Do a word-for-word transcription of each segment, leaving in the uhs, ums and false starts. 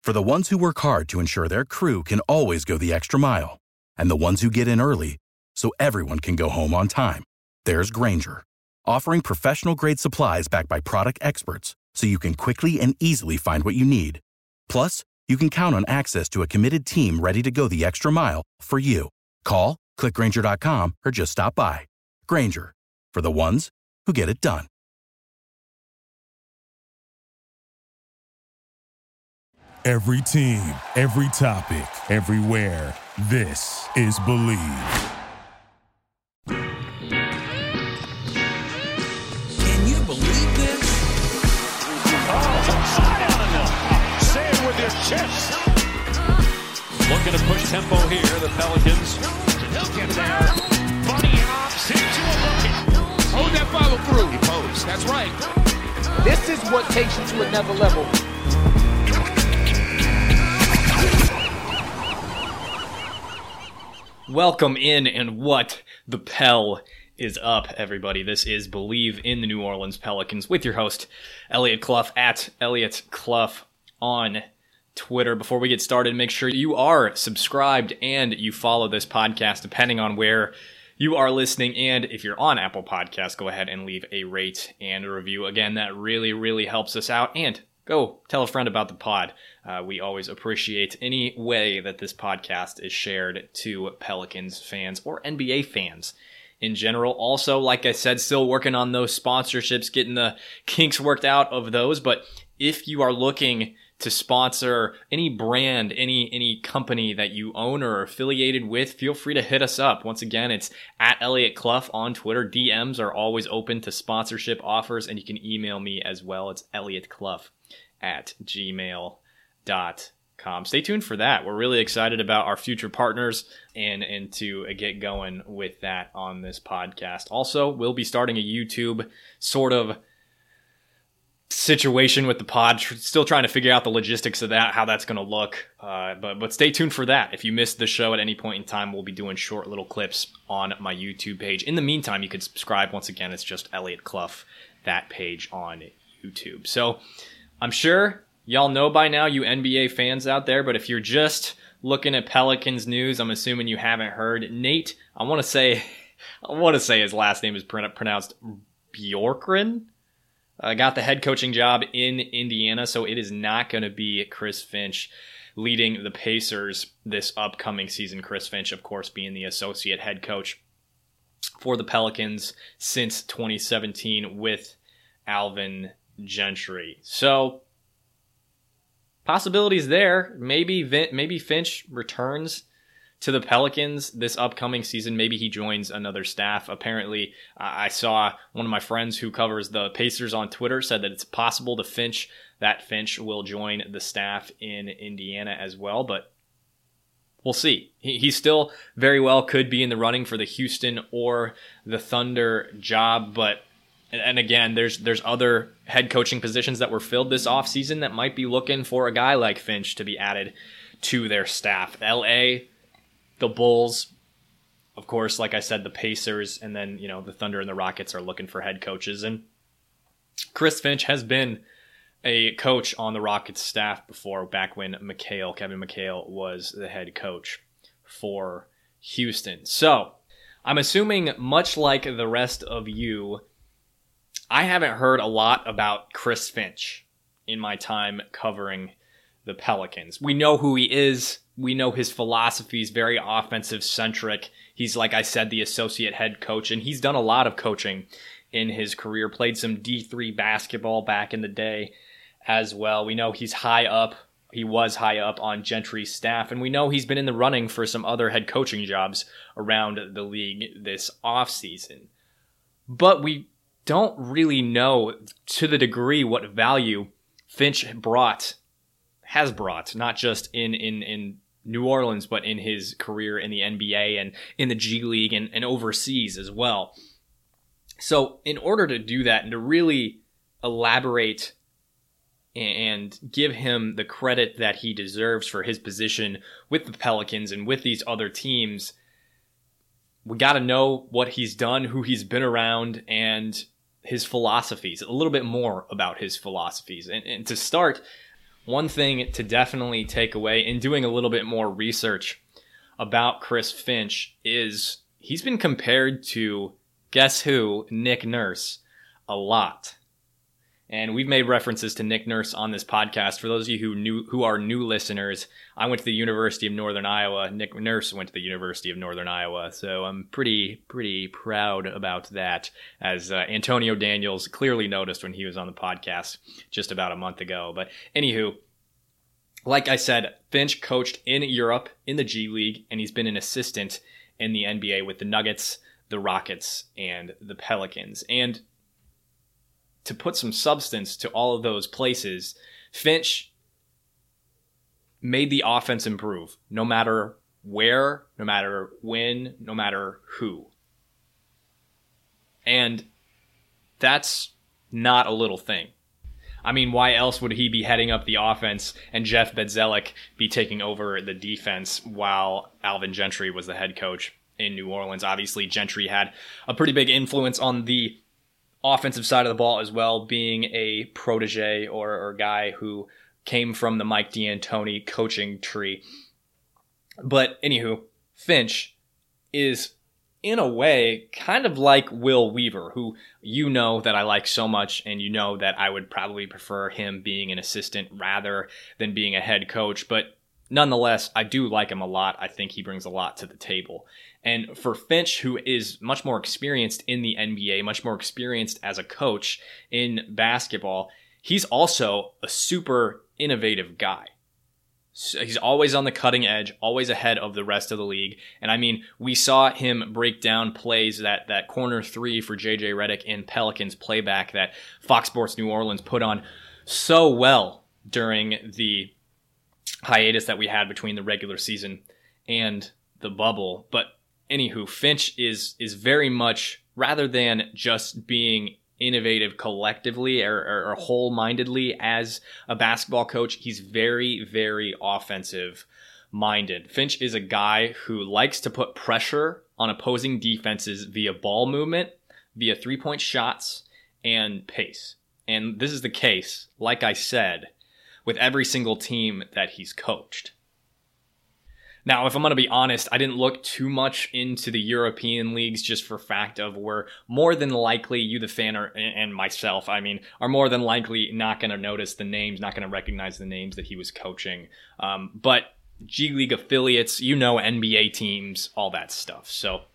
For the ones who work hard to ensure their crew can always go the extra mile, and the ones who get in early so everyone can go home on time, there's Grainger, offering professional-grade supplies backed by product experts so you can quickly and easily find what you need. Plus, you can count on access to a committed team ready to go the extra mile for you. Call, click Grainger dot com, or just stop by. Grainger, for the ones who get it done. Every team, every topic, everywhere. This is Believe. Can you believe this? Oh, Zion enough. Say it with your chest. Looking to push tempo here, the Pelicans. He'll get there. Bunny hops into a bucket. Hold that follow through. He posed. That's right. This is what takes you to another level. Welcome in, and what the Pel is up, everybody. This is Believe in the New Orleans Pelicans with your host, Elliot Clough, at Elliot Clough on Twitter. Before we get started, make sure you are subscribed and you follow this podcast, depending on where you are listening. And if you're on Apple Podcasts, go ahead and leave a rate and a review. Again, that really, really helps us out. And go tell a friend about the pod. Uh, we always appreciate any way that this podcast is shared to Pelicans fans or N B A fans in general. Also, like I said, still working on those sponsorships, getting the kinks worked out of those. But if you are looking to sponsor any brand, any any company that you own or are affiliated with, feel free to hit us up. Once again, it's at Elliot Clough on Twitter. D Ms are always open to sponsorship offers, and you can email me as well. It's Elliot Clough at gmail dot com. Stay tuned for that. We're really excited about our future partners and, and to get going with that on this podcast. Also, we'll be starting a YouTube sort of situation with the pod. Still trying to figure out the logistics of that, how that's going to look. Uh, but, but stay tuned for that. If you missed the show at any point in time, we'll be doing short little clips on my YouTube page. In the meantime, you can subscribe. Once again, it's just Elliot Clough, that page on YouTube. So I'm sure y'all know by now, you N B A fans out there, but if you're just looking at Pelicans news, I'm assuming you haven't heard. Nate, I want to say, I want to say his last name is pronounced Bjorkgren. Uh, got the head coaching job in Indiana, so it is not going to be Chris Finch leading the Pacers this upcoming season. Chris Finch, of course, being the associate head coach for the Pelicans since twenty seventeen with Alvin Gentry. So possibilities there. Maybe Vin- maybe Finch returns to the Pelicans this upcoming season. Maybe he joins another staff. Apparently, uh, I saw one of my friends who covers the Pacers on Twitter said that it's possible to Finch that Finch will join the staff in Indiana as well, but we'll see. He, he still very well could be in the running for the Houston or the Thunder job, but and again, there's there's other head coaching positions that were filled this offseason that might be looking for a guy like Finch to be added to their staff. L A, the Bulls, of course, like I said, the Pacers, and then, you know, the Thunder and the Rockets are looking for head coaches. And Chris Finch has been a coach on the Rockets staff before, back when McHale, Kevin McHale, was the head coach for Houston. So I'm assuming, much like the rest of you, I haven't heard a lot about Chris Finch in my time covering the Pelicans. We know who he is. We know his philosophy is very offensive-centric. He's, like I said, the associate head coach, and he's done a lot of coaching in his career. Played some D three basketball back in the day as well. We know he's high up. He was high up on Gentry's staff, and we know he's been in the running for some other head coaching jobs around the league this offseason. But we don't really know to the degree what value Finch brought, has brought, not just in, in, in New Orleans, but in his career in the N B A and in the G League and, and overseas as well. So in order to do that and to really elaborate and give him the credit that he deserves for his position with the Pelicans and with these other teams, we got to know what he's done, who he's been around, and his philosophies, a little bit more about his philosophies. And, and to start, one thing to definitely take away in doing a little bit more research about Chris Finch is he's been compared to, guess who, Nick Nurse, a lot. And we've made references to Nick Nurse on this podcast. For those of you who new, who are new listeners, I went to the University of Northern Iowa. Nick Nurse went to the University of Northern Iowa. So I'm pretty, pretty proud about that, as uh, Antonio Daniels clearly noticed when he was on the podcast just about a month ago. But anywho, like I said, Finch coached in Europe in the G League, and he's been an assistant in the N B A with the Nuggets, the Rockets, and the Pelicans. And to put some substance to all of those places, Finch made the offense improve, no matter where, no matter when, no matter who. And that's not a little thing. I mean, why else would he be heading up the offense and Jeff Bzdelik be taking over the defense while Alvin Gentry was the head coach in New Orleans? Obviously, Gentry had a pretty big influence on the offensive side of the ball as well, being a protege or, or guy who came from the Mike D'Antoni coaching tree. But anywho, Finch is in a way kind of like Will Weaver, who you know that I like so much, and you know that I would probably prefer him being an assistant rather than being a head coach. But nonetheless, I do like him a lot. I think he brings a lot to the table. And for Finch, who is much more experienced in the N B A, much more experienced as a coach in basketball, he's also a super innovative guy. So he's always on the cutting edge, always ahead of the rest of the league. And I mean, we saw him break down plays, that, that corner three for J J Redick in Pelicans playback that Fox Sports New Orleans put on so well during the hiatus that we had between the regular season and the bubble. But anywho, Finch is is very much, rather than just being innovative collectively or, or, or whole-mindedly as a basketball coach, he's very, very offensive-minded. Finch is a guy who likes to put pressure on opposing defenses via ball movement, via three-point shots, and pace. And this is the case, like I said, with every single team that he's coached. Now, if I'm going to be honest, I didn't look too much into the European leagues just for fact of we're more than likely, you the fan or, and myself, I mean, are more than likely not going to notice the names, not going to recognize the names that he was coaching. Um, but G League affiliates, you know, N B A teams, all that stuff. So,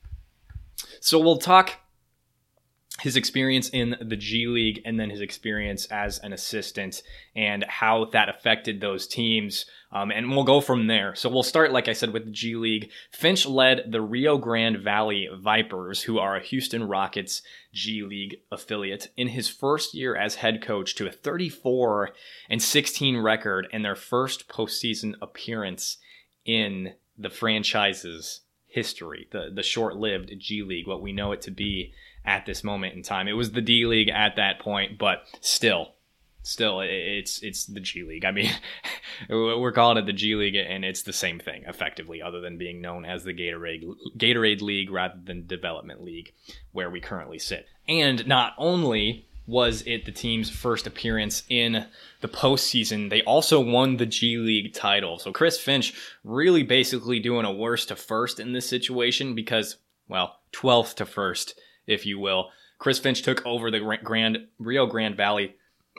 so we'll talk his experience in the G League and then his experience as an assistant and how that affected those teams. Um, and we'll go from there. So we'll start, like I said, with the G League. Finch led the Rio Grande Valley Vipers, who are a Houston Rockets G League affiliate, in his first year as head coach to a thirty-four and sixteen record and their first postseason appearance in the franchise's history, the, the short-lived G League, what we know it to be at this moment in time. It was the D League at that point, but still, still, it's it's the G League. I mean, we're calling it the G League, and it's the same thing, effectively, other than being known as the Gatorade, Gatorade League rather than Development League, where we currently sit. And not only was it the team's first appearance in the postseason, they also won the G League title. So Chris Finch really basically doing a worst to first in this situation because, well, twelfth to first, if you will. Chris Finch took over the Grand Rio Grande Valley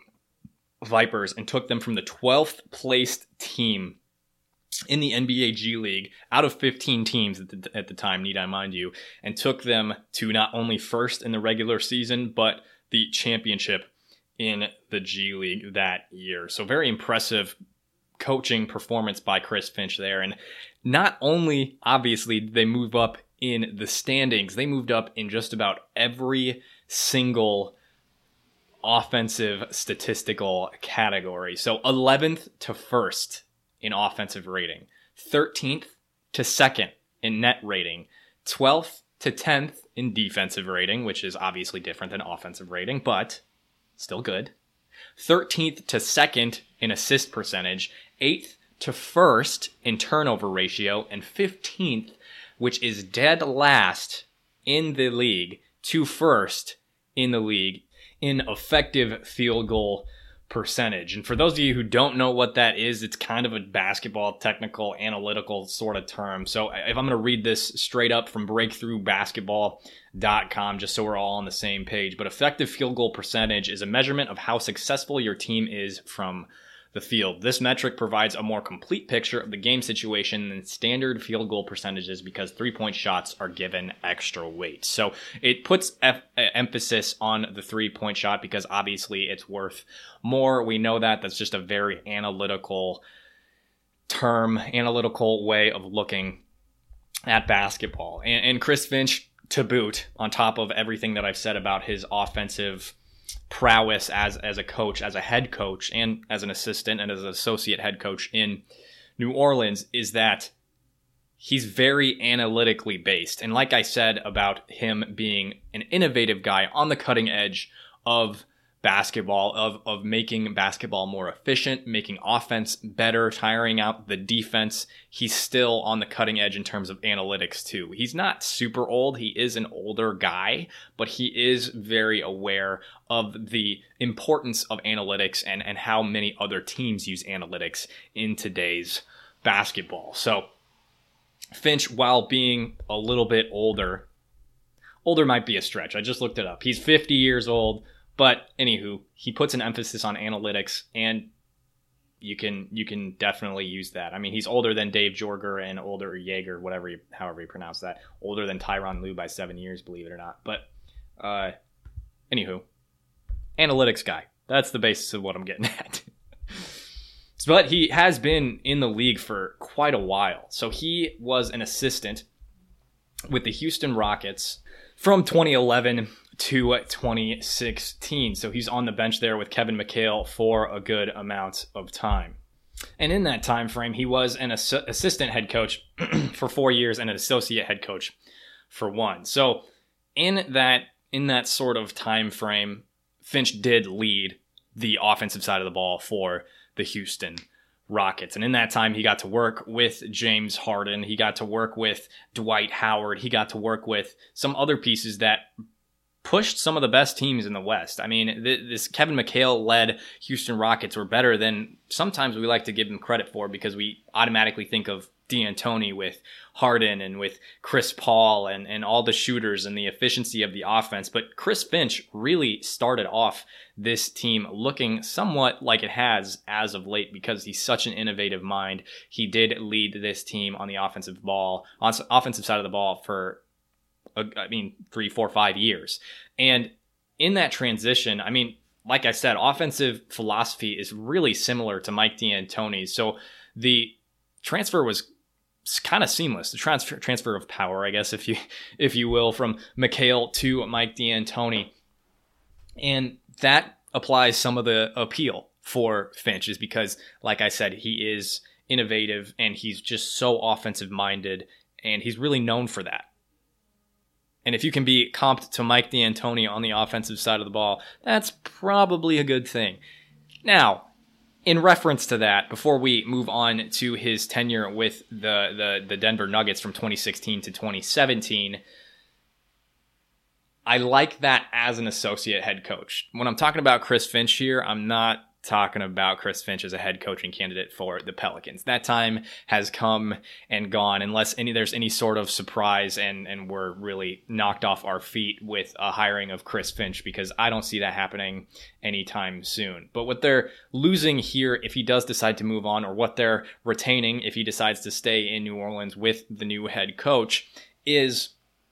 Vipers and took them from the twelfth placed team in the N B A G League out of fifteen teams at the, at the time, need I mind you, and took them to not only first in the regular season, but the championship in the G League that year. So very impressive coaching performance by Chris Finch there. And not only, obviously, did they move up in the standings, they moved up in just about every single offensive statistical category. So eleventh to first in offensive rating, thirteenth to second in net rating, twelfth to tenth in defensive rating, which is obviously different than offensive rating, but still good, thirteenth to second in assist percentage, eighth to first in turnover ratio, and fifteenth, which is dead last in the league, to first in the league in effective field goal percentage. And for those of you who don't know what that is, it's kind of a basketball technical analytical sort of term. So if I'm going to read this straight up from breakthrough basketball dot com, just so we're all on the same page, but effective field goal percentage is a measurement of how successful your team is from the field. This metric provides a more complete picture of the game situation than standard field goal percentages because three-point shots are given extra weight. So it puts F- emphasis on the three-point shot because obviously it's worth more. We know that. That's just a very analytical term, analytical way of looking at basketball. And, and Chris Finch, to boot, on top of everything that I've said about his offensive prowess as as a coach, as a head coach, and as an assistant and as an associate head coach in New Orleans, is that he's very analytically based. And like I said about him being an innovative guy on the cutting edge of basketball, of, of making basketball more efficient, making offense better, tiring out the defense, he's still on the cutting edge in terms of analytics too. He's not super old. He is an older guy, but he is very aware of the importance of analytics and, and how many other teams use analytics in today's basketball. So Finch, while being a little bit older, older might be a stretch. I just looked it up. He's fifty years old. But anywho, he puts an emphasis on analytics, and you can you can definitely use that. I mean, he's older than Dave Jorger and older Jaeger, whatever, you, however you pronounce that. Older than Tyronn Lue by seven years, believe it or not. But uh, anywho, analytics guy. That's the basis of what I'm getting at. But he has been in the league for quite a while. So he was an assistant with the Houston Rockets from twenty eleven to twenty sixteen. So he's on the bench there with Kevin McHale for a good amount of time. And in that time frame, he was an ass- assistant head coach for four years and an associate head coach for one. So in that in that sort of time frame, Finch did lead the offensive side of the ball for the Houston Rockets. And in that time, he got to work with James Harden. He got to work with Dwight Howard. He got to work with some other pieces that pushed some of the best teams in the West. I mean, th- this Kevin McHale-led Houston Rockets were better than sometimes we like to give them credit for because we automatically think of D'Antoni with Harden and with Chris Paul and, and all the shooters and the efficiency of the offense. But Chris Finch really started off this team looking somewhat like it has as of late because he's such an innovative mind. He did lead this team on the offensive ball, on offensive side of the ball for I mean, three, four, five years. And in that transition, I mean, like I said, offensive philosophy is really similar to Mike D'Antoni's. So the transfer was kind of seamless. The transfer transfer of power, I guess, if you if you will, from McHale to Mike D'Antoni. And that applies some of the appeal for Finch is because, like I said, he is innovative and he's just so offensive minded and he's really known for that. And if you can be comped to Mike D'Antoni on the offensive side of the ball, that's probably a good thing. Now, in reference to that, before we move on to his tenure with the, the, the Denver Nuggets from twenty sixteen to twenty seventeen, I like that as an associate head coach. When I'm talking about Chris Finch here, I'm not talking about Chris Finch as a head coaching candidate for the Pelicans. That time has come and gone unless any there's any sort of surprise and, and we're really knocked off our feet with a hiring of Chris Finch because I don't see that happening anytime soon. But what they're losing here if he does decide to move on or what they're retaining if he decides to stay in New Orleans with the new head coach is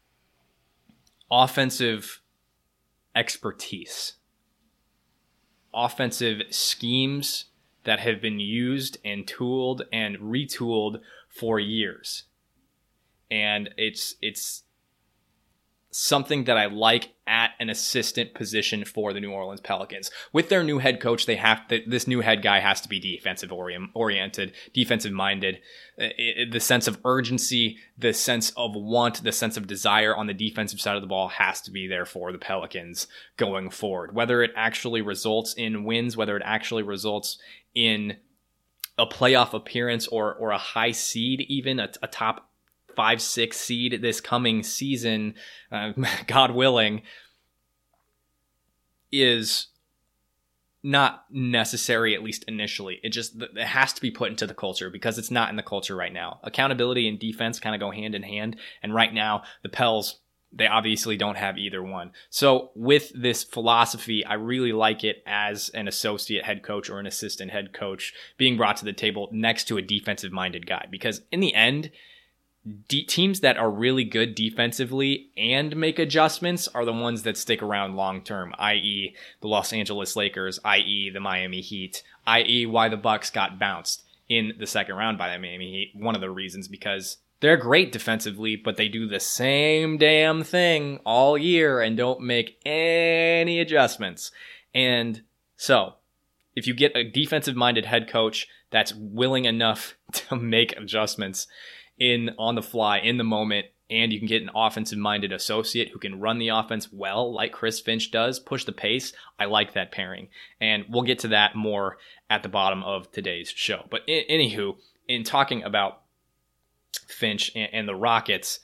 offensive expertise. Offensive schemes that have been used and tooled and retooled for years. And it's it's something that I like at an assistant position for the New Orleans Pelicans. With their new head coach, they have to, this new head guy has to be defensive oriented, defensive minded. The sense of urgency, the sense of want, the sense of desire on the defensive side of the ball has to be there for the Pelicans going forward. Whether it actually results in wins, whether it actually results in a playoff appearance or or a high seed, even a, a top five, six seed this coming season, uh, God willing, is not necessary, at least initially. It just it has to be put into the culture because it's not in the culture right now. Accountability and defense kind of go hand in hand. And right now, the Pels, they obviously don't have either one. So with this philosophy, I really like it as an associate head coach or an assistant head coach being brought to the table next to a defensive-minded guy. Because in the end, De- teams that are really good defensively and make adjustments are the ones that stick around long term, that is the Los Angeles Lakers, that is the Miami Heat, that is why the Bucks got bounced in the second round by the Miami Heat. One of the reasons, because they're great defensively, but they do the same damn thing all year and don't make any adjustments. And so, if you get a defensive-minded head coach that's willing enough to make adjustments in on the fly, in the moment, and you can get an offensive-minded associate who can run the offense well, like Chris Finch does, push the pace, I like that pairing. And we'll get to that more at the bottom of today's show. But in, anywho, in talking about Finch and, and the Rockets,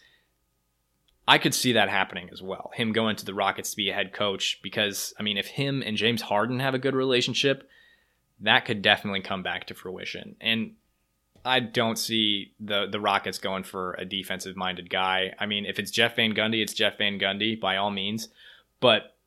I could see that happening as well. Him going to the Rockets to be a head coach, because, I mean, if him and James Harden have a good relationship, that could definitely come back to fruition. And I don't see the the Rockets going for a defensive-minded guy. I mean, if it's Jeff Van Gundy, it's Jeff Van Gundy, by all means. But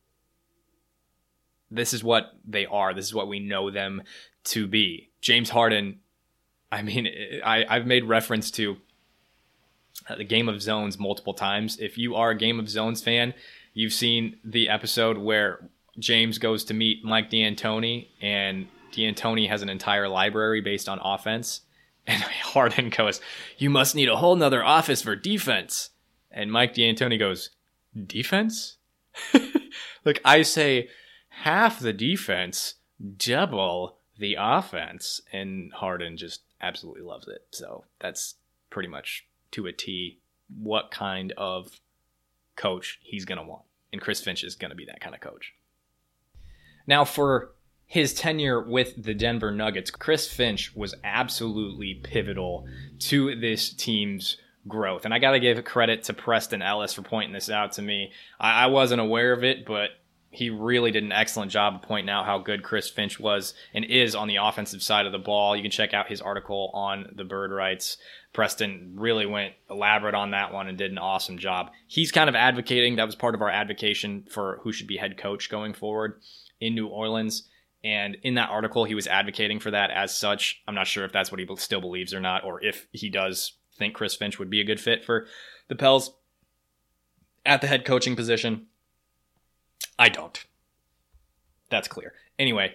this is what they are. This is what we know them to be. James Harden, I mean, I, I've made reference to the Game of Zones multiple times. If you are a Game of Zones fan, you've seen the episode where James goes to meet Mike D'Antoni, and D'Antoni has an entire library based on offense. And Harden goes, "You must need a whole nother office for defense." And Mike D'Antoni goes, "Defense?" Like, I say half the defense, double the offense. And Harden just absolutely loves it. So that's pretty much to a T what kind of coach he's going to want. And Chris Finch is going to be that kind of coach. Now, for his tenure with the Denver Nuggets, Chris Finch was absolutely pivotal to this team's growth. And I got to give credit to Preston Ellis for pointing this out to me. I, I wasn't aware of it, but he really did an excellent job of pointing out how good Chris Finch was and is on the offensive side of the ball. You can check out his article on the Bird Rights. Preston really went elaborate on that one and did an awesome job. He's kind of advocating, that was part of our advocation for who should be head coach going forward in New Orleans. And in that article, he was advocating for that as such. I'm not sure if that's what he still believes or not, or if he does think Chris Finch would be a good fit for the Pels at the head coaching position. I don't. That's clear. Anyway,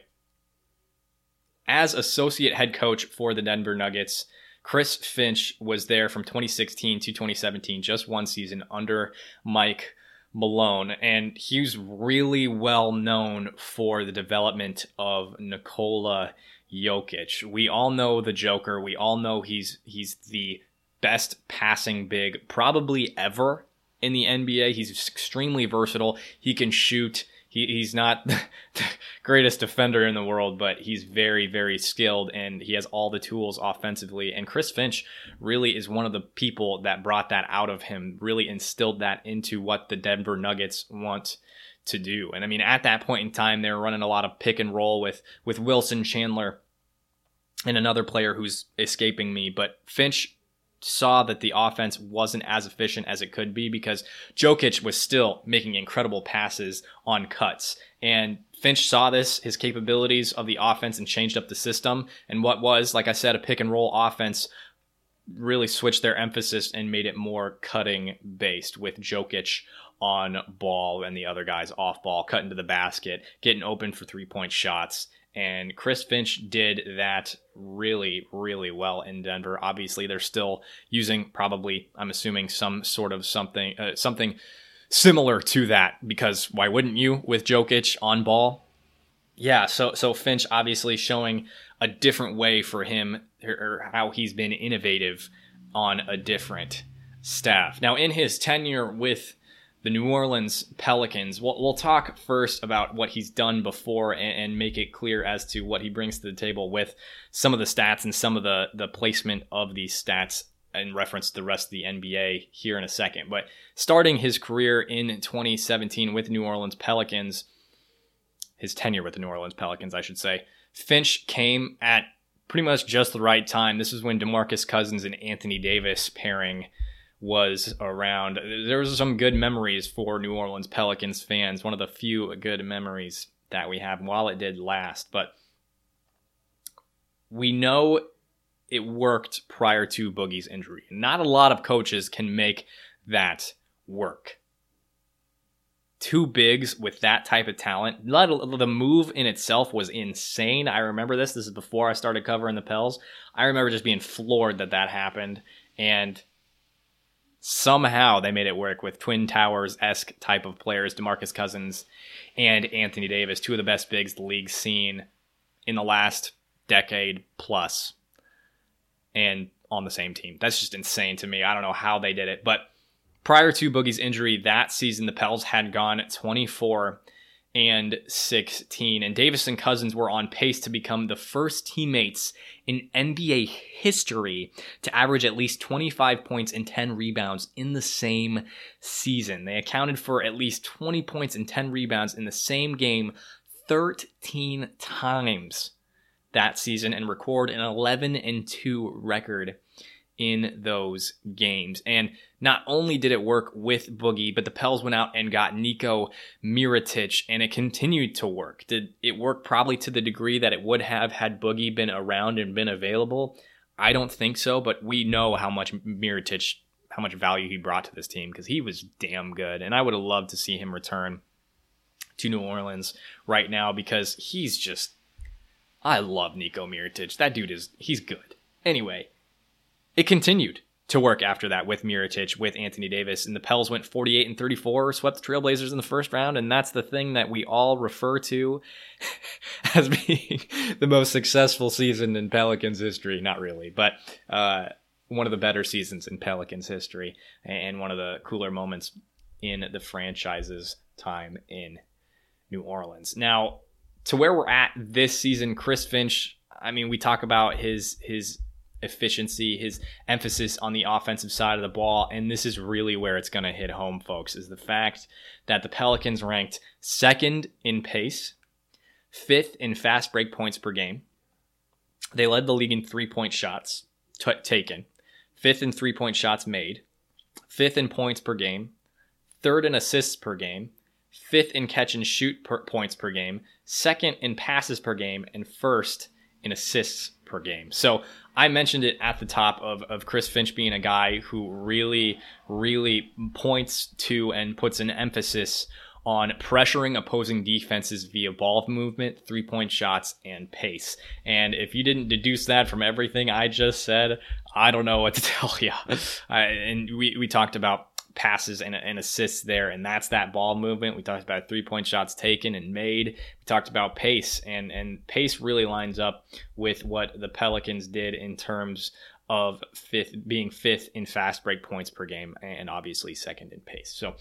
as associate head coach for the Denver Nuggets, Chris Finch was there from twenty sixteen to twenty seventeen, just one season under Mike Malone, and he's really well known for the development of Nikola Jokic. We all know the Joker. We all know he's he's the best passing big probably ever in the N B A. He's extremely versatile. He can shoot. He, he's not the greatest defender in the world, but he's very, very skilled, and he has all the tools offensively. And Chris Finch really is one of the people that brought that out of him, really instilled that into what the Denver Nuggets want to do. And I mean, at that point in time, they were running a lot of pick and roll with, with Wilson Chandler and another player who's escaping me, but Finch saw that the offense wasn't as efficient as it could be because Jokic was still making incredible passes on cuts. And Finch saw this, his capabilities of the offense, and changed up the system. And what was, like I said, a pick and roll offense really switched their emphasis and made it more cutting based, with Jokic on ball and the other guys off ball, cutting to the basket, getting open for three-point shots. And Chris Finch did that really, really well in Denver. Obviously, they're still using probably, I'm assuming, some sort of something uh, something similar to that, because why wouldn't you with Jokic on ball? Yeah, so so Finch obviously showing a different way for him, or how he's been innovative on a different staff. Now, in his tenure with the New Orleans Pelicans, we'll, we'll talk first about what he's done before and, and make it clear as to what he brings to the table with some of the stats and some of the, the placement of these stats in reference to the rest of the N B A here in a second. But starting his career in twenty seventeen with New Orleans Pelicans, his tenure with the New Orleans Pelicans, I should say. Finch came at pretty much just the right time. This is when DeMarcus Cousins and Anthony Davis pairing was around. There was some good memories for New Orleans Pelicans fans, one of the few good memories that we have while it did last. But we know it worked prior to Boogie's injury. Not a lot of coaches can make that work. Two bigs with that type of talent. The move in itself was insane. I remember this. This is before I started covering the Pels. I remember just being floored that that happened. And somehow they made it work with Twin Towers-esque type of players, DeMarcus Cousins and Anthony Davis, two of the best bigs the league's seen in the last decade plus, and on the same team. That's just insane to me. I don't know how they did it, but prior to Boogie's injury that season, the Pels had gone twenty-four and sixteen, and Davis and Cousins were on pace to become the first teammates in N B A history to average at least twenty-five points and ten rebounds in the same season. They accounted for at least twenty points and ten rebounds in the same game thirteen times that season and record an eleven and two record in those games. And not only did it work with Boogie, but the Pels went out and got Niko Mirotic, and it continued to work. Did it work probably to the degree that it would have had Boogie been around and been available? I don't think so, but we know how much Mirotic, how much value he brought to this team, because he was damn good, and I would have loved to see him return to New Orleans right now, because he's just, I love Niko Mirotic. That dude is, he's good. Anyway, it continued to work after that with Mirotic, with Anthony Davis, and the Pels went forty-eight and thirty-four, swept the Trailblazers in the first round, and that's the thing that we all refer to as being the most successful season in Pelicans history. Not really, but uh, one of the better seasons in Pelicans history, and one of the cooler moments in the franchise's time in New Orleans. Now, to where we're at this season, Chris Finch, I mean, we talk about his his efficiency, his emphasis on the offensive side of the ball, and this is really where it's going to hit home, folks, is the fact that the Pelicans ranked second in pace, fifth in fast break points per game. They led the league in three-point shots t- taken, fifth in three-point shots made, fifth in points per game, third in assists per game, fifth in catch and shoot per points per game, second in passes per game, and first in assists per game. So I mentioned it at the top of, of Chris Finch being a guy who really, really points to and puts an emphasis on pressuring opposing defenses via ball movement, three-point shots, and pace. And if you didn't deduce that from everything I just said, I don't know what to tell you. I, and we, we talked about passes and, and assists there, and that's that ball movement. We talked about three-point shots taken and made. We talked about pace, and, and pace really lines up with what the Pelicans did in terms of fifth, being fifth in fast break points per game, and obviously second in pace. So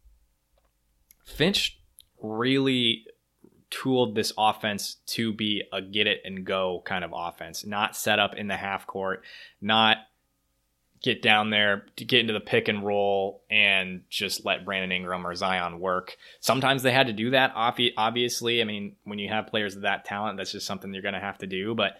Finch really tooled this offense to be a get it and go kind of offense, not set up in the half court, not get down there to get into the pick and roll and just let Brandon Ingram or Zion work. Sometimes they had to do that, obviously. I mean, when you have players of that talent, that's just something you're going to have to do. But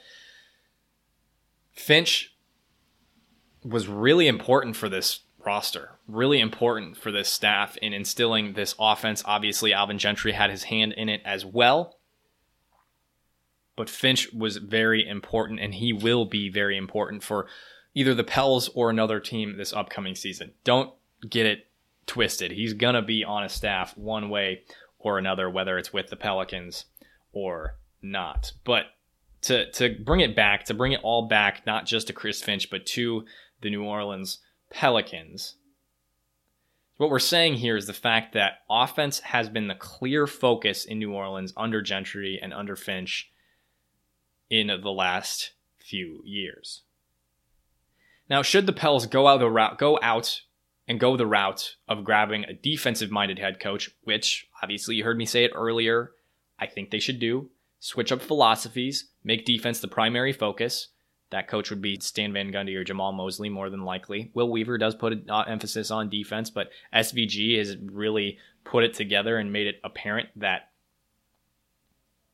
Finch was really important for this roster, really important for this staff in instilling this offense. Obviously, Alvin Gentry had his hand in it as well. But Finch was very important, and he will be very important for either the Pels or another team this upcoming season. Don't get it twisted. He's going to be on a staff one way or another, whether it's with the Pelicans or not. But to to bring it back, to bring it all back, not just to Chris Finch, but to the New Orleans Pelicans, what we're saying here is the fact that offense has been the clear focus in New Orleans under Gentry and under Finch in the last few years. Now, should the Pels go out the route, go out and go the route of grabbing a defensive-minded head coach, which obviously you heard me say it earlier, I think they should do, switch up philosophies, make defense the primary focus. That coach would be Stan Van Gundy or Jamal Mosley, more than likely. Will Weaver does put an uh, emphasis on defense, but S V G has really put it together and made it apparent that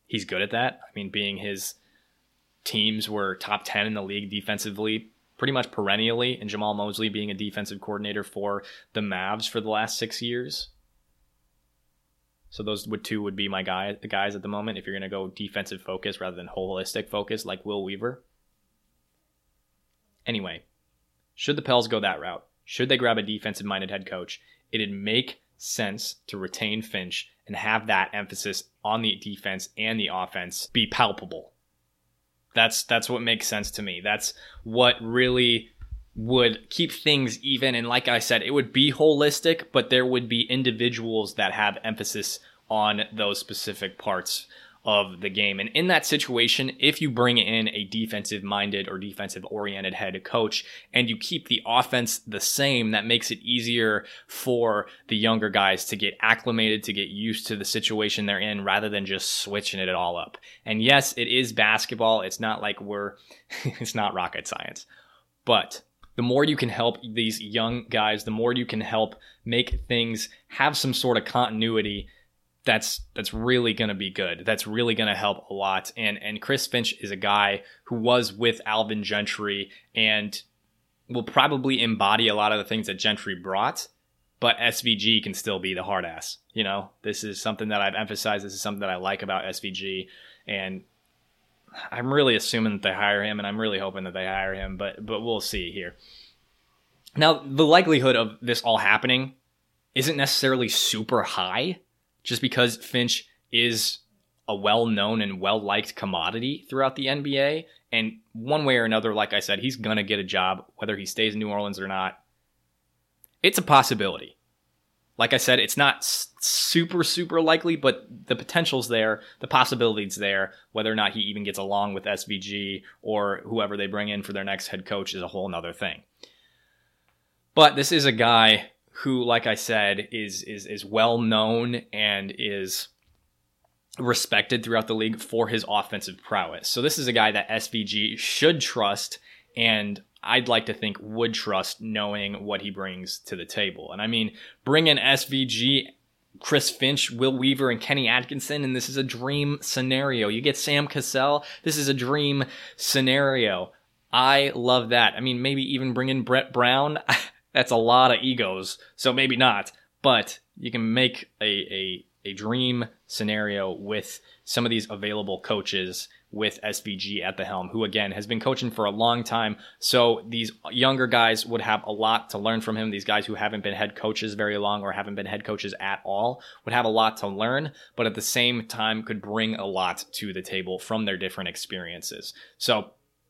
he's good at that. I mean, being his teams were top ten in the league defensively pretty much perennially, and Jamal Mosley being a defensive coordinator for the Mavs for the last six years. So those would two would be my guy, the guys at the moment, if you're going to go defensive focus rather than holistic focus like Will Weaver. Anyway, should the Pels go that route, should they grab a defensive-minded head coach, it'd make sense to retain Finch and have that emphasis on the defense and the offense be palpable. That's that's what makes sense to me. That's what really would keep things even. And like I said, it would be holistic, but there would be individuals that have emphasis on those specific parts of the game. And in that situation, if you bring in a defensive-minded or defensive-oriented head coach and you keep the offense the same, that makes it easier for the younger guys to get acclimated, to get used to the situation they're in rather than just switching it all up. And yes, it is basketball. It's not like we're, it's not rocket science. But the more you can help these young guys, the more you can help make things have some sort of continuity, that's that's really going to be good. That's really going to help a lot. And and Chris Finch is a guy who was with Alvin Gentry and will probably embody a lot of the things that Gentry brought, but S V G can still be the hard ass. You know, this is something that I've emphasized. This is something that I like about S V G. And I'm really assuming that they hire him, and I'm really hoping that they hire him, but but we'll see here. Now, the likelihood of this all happening isn't necessarily super high, just because Finch is a well-known and well-liked commodity throughout the N B A. And one way or another, like I said, he's going to get a job, whether he stays in New Orleans or not. It's a possibility. Like I said, it's not super, super likely, but the potential's there, the possibility's there. Whether or not he even gets along with S V G or whoever they bring in for their next head coach is a whole nother thing. But this is a guy who, like I said, is is is well known and is respected throughout the league for his offensive prowess. So this is a guy that S V G should trust, and I'd like to think would trust, knowing what he brings to the table. And I mean, bring in S V G, Chris Finch, Will Weaver, and Kenny Atkinson, and this is a dream scenario. You get Sam Cassell, this is a dream scenario. I love that. I mean, maybe even bring in Brett Brown. That's a lot of egos, so maybe not. But you can make a, a, a dream scenario with some of these available coaches with S V G at the helm, who, again, has been coaching for a long time. So these younger guys would have a lot to learn from him. These guys who haven't been head coaches very long or haven't been head coaches at all would have a lot to learn, but at the same time could bring a lot to the table from their different experiences. So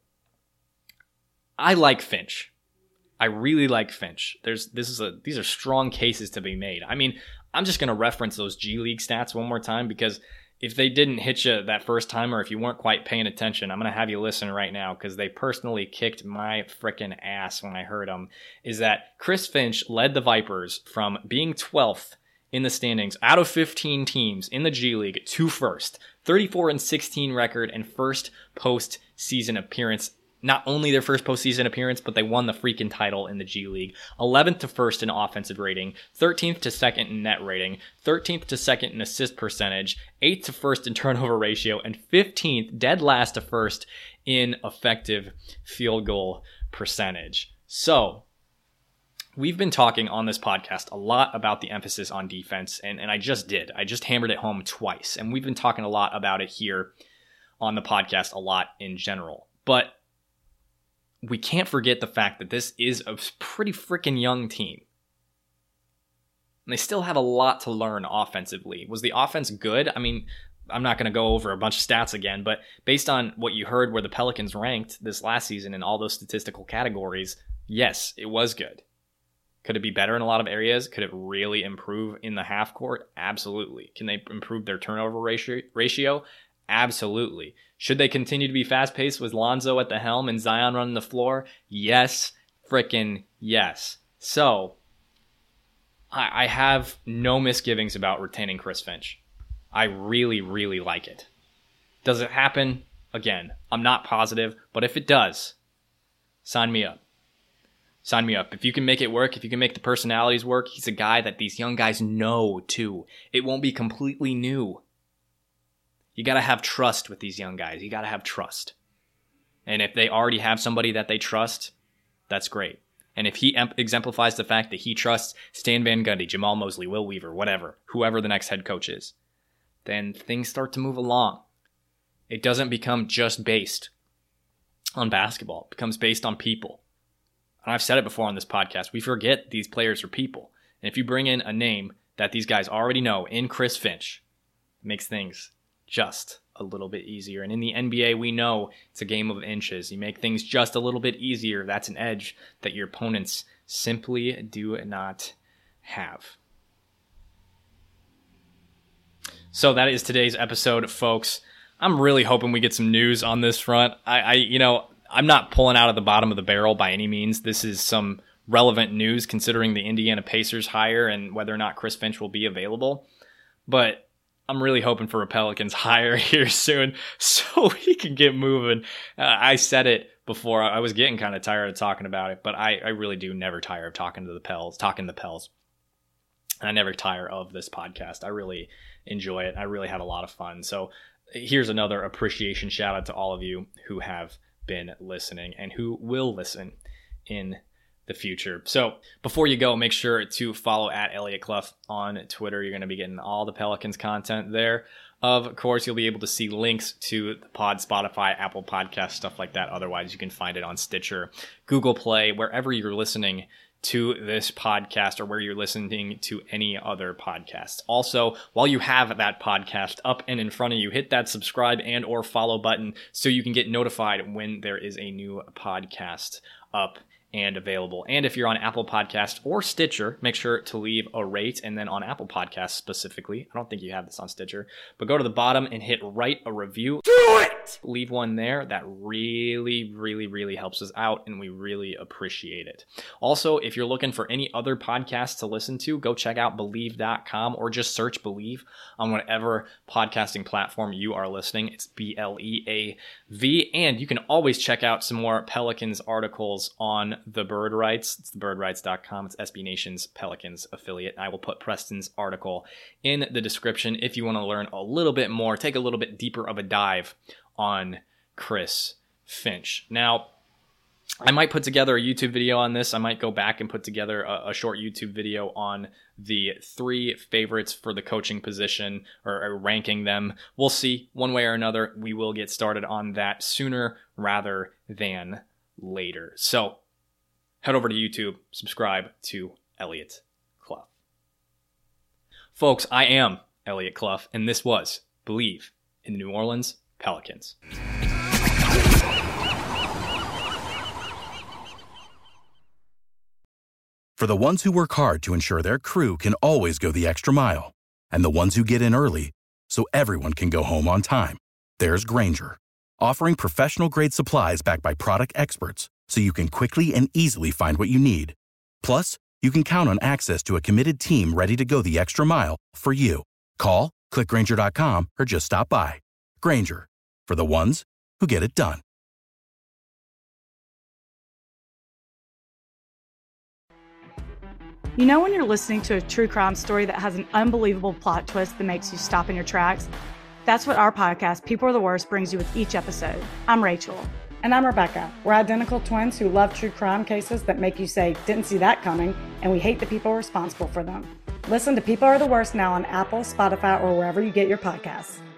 I like Finch. I really like Finch. There's this is a these are strong cases to be made. I mean, I'm just going to reference those G League stats one more time, because if they didn't hit you that first time, or if you weren't quite paying attention, I'm going to have you listen right now, because they personally kicked my frickin' ass when I heard them. Is that Chris Finch led the Vipers from being twelfth in the standings out of fifteen teams in the G League to first, thirty-four and sixteen record, and first postseason appearance. Not only their first postseason appearance, but they won the freaking title in the G League. eleventh to first in offensive rating, thirteenth to second in net rating, thirteenth to second in assist percentage, eighth to first in turnover ratio, and fifteenth, dead last to first, in effective field goal percentage. So, we've been talking on this podcast a lot about the emphasis on defense, and, and I just did. I just hammered it home twice, and we've been talking a lot about it here on the podcast a lot in general. But we can't forget the fact that this is a pretty freaking young team. And they still have a lot to learn offensively. Was the offense good? I mean, I'm not going to go over a bunch of stats again, but based on what you heard where the Pelicans ranked this last season in all those statistical categories, yes, it was good. Could it be better in a lot of areas? Could it really improve in the half court? Absolutely. Can they improve their turnover ratio? ratio? Absolutely. Should they continue to be fast-paced with Lonzo at the helm and Zion running the floor? Yes, frickin' yes. So, I, I have no misgivings about retaining Chris Finch. I really, really like it. Does it happen? Again, I'm not positive, but if it does, sign me up. Sign me up. If you can make it work, if you can make the personalities work, he's a guy that these young guys know, too. It won't be completely new. You got to have trust with these young guys. You got to have trust. And if they already have somebody that they trust, that's great. And if he exemplifies the fact that he trusts Stan Van Gundy, Jamal Mosley, Will Weaver, whatever, whoever the next head coach is, then things start to move along. It doesn't become just based on basketball. It becomes based on people. And I've said it before on this podcast. We forget these players are people. And if you bring in a name that these guys already know in Chris Finch, it makes things just a little bit easier. And in the N B A, we know it's a game of inches. You make things just a little bit easier. That's an edge that your opponents simply do not have. So that is today's episode, folks. I'm really hoping we get some news on this front. I, I, you know, I'm not pulling out of the bottom of the barrel by any means. This is some relevant news considering the Indiana Pacers hire and whether or not Chris Finch will be available. But I'm really hoping for a Pelicans hire here soon so we can get moving. Uh, I said it before. I was getting kind of tired of talking about it, but I, I really do never tire of talking to the Pels, talking to the Pels. And I never tire of this podcast. I really enjoy it. I really have a lot of fun. So here's another appreciation shout out to all of you who have been listening and who will listen in the future. So before you go, make sure to follow at Elliot Clough on Twitter. You're going to be getting all the Pelicans content there. Of course, you'll be able to see links to the pod, Spotify, Apple Podcasts, stuff like that. Otherwise, you can find it on Stitcher, Google Play, wherever you're listening to this podcast or where you're listening to any other podcasts. Also, while you have that podcast up and in front of you, hit that subscribe and or follow button so you can get notified when there is a new podcast up and available. And if you're on Apple Podcasts or Stitcher, make sure to leave a rate. And then on Apple Podcasts specifically, I don't think you have this on Stitcher, but go to the bottom and hit write a review. Do it! Leave one there. That really, really, really helps us out, and we really appreciate it. Also, if you're looking for any other podcasts to listen to, go check out Believe dot com or just search Believe on whatever podcasting platform you are listening. It's B L E A V. And you can always check out some more Pelicans articles on The Bird Rights. It's the bird rights dot com. It's S B Nation's Pelicans affiliate. I will put Preston's article in the description if you want to learn a little bit more, take a little bit deeper of a dive on Chris Finch. Now, I might put together a YouTube video on this. I might go back and put together a, a short YouTube video on the three favorites for the coaching position or, or ranking them. We'll see one way or another. We will get started on that sooner rather than later. So head over to YouTube, subscribe to Elliot Clough. Folks, I am Elliot Clough, and this was Believe in the New Orleans Pelicans. For the ones who work hard to ensure their crew can always go the extra mile, and the ones who get in early so everyone can go home on time, there's Grainger, offering professional-grade supplies backed by product experts so you can quickly and easily find what you need. Plus, you can count on access to a committed team ready to go the extra mile for you. Call, click Grainger dot com, or just stop by. Grainger, for the ones who get it done. You know when you're listening to a true crime story that has an unbelievable plot twist that makes you stop in your tracks? That's what our podcast, People Are the Worst, brings you with each episode. I'm Rachel. And I'm Rebecca. We're identical twins who love true crime cases that make you say, didn't see that coming, and we hate the people responsible for them. Listen to People Are the Worst now on Apple, Spotify, or wherever you get your podcasts.